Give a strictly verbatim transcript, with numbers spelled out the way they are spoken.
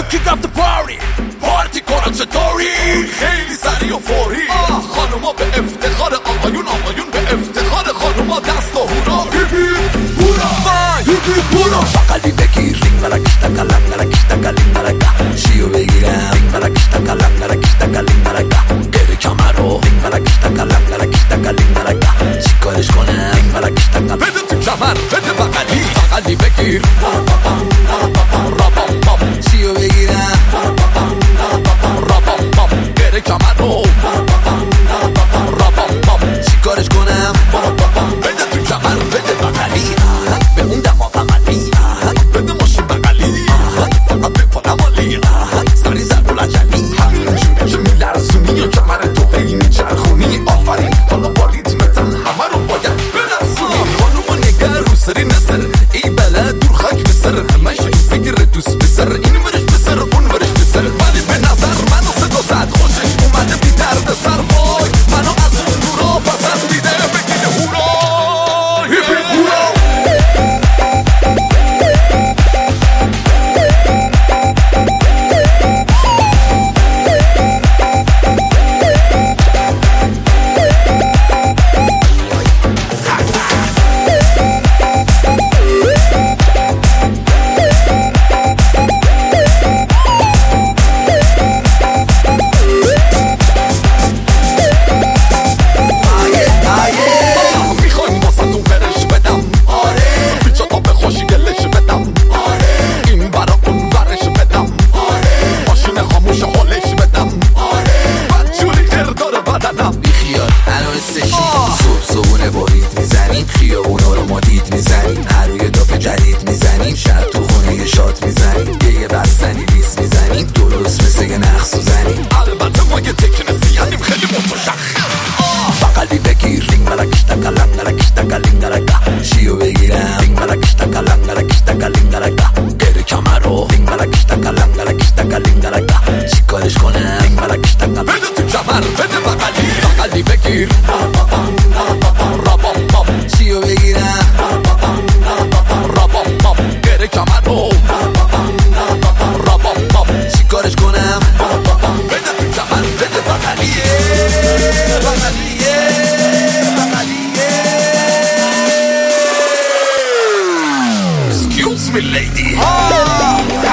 kick up the party پارتی کنن چطوری خیلی سریع و فوری خانوما به افتخار آقایون آقایون به افتخار خانوما دست و هورا هیپی هورا هیپی هورا بغلی بگیر رینگ برا کشتا کلم برا کشتا کلیم برا که چیو بگیرم رینگ برا کشتا کلم برا کشتا کلیم برا که گره کمرو رینگ برا کشتا کلم برا کشتا کلیم برا که چی کارش کنم رینگ برا کشتا کلم بده تو کمر بده بغلی بغلی بگیر رابام بام چیو بگیرم رابام بام گره کمرو رابام بام چی کارش کنم بده تو کمر بده بغلی به اون دماغ عملی بده ماشین بغلی فقط بپانم عالی سری زد و لجلی همینجوری که میلرزونی و کمر تو هی میچرخونی آفرین حالا با ریتمتن همه رو باید برسونی خانوما نگر رو سری نسر ای بلد دور خاک بسر همش فکر دوست بسر این ورش بسر اون ورش بسر ولی به نظر منو صدا زد خوشش اومده بی درد سر وای منو از اون دورا پسند دیده بگیده هورا هیپی هورا Excuse me lady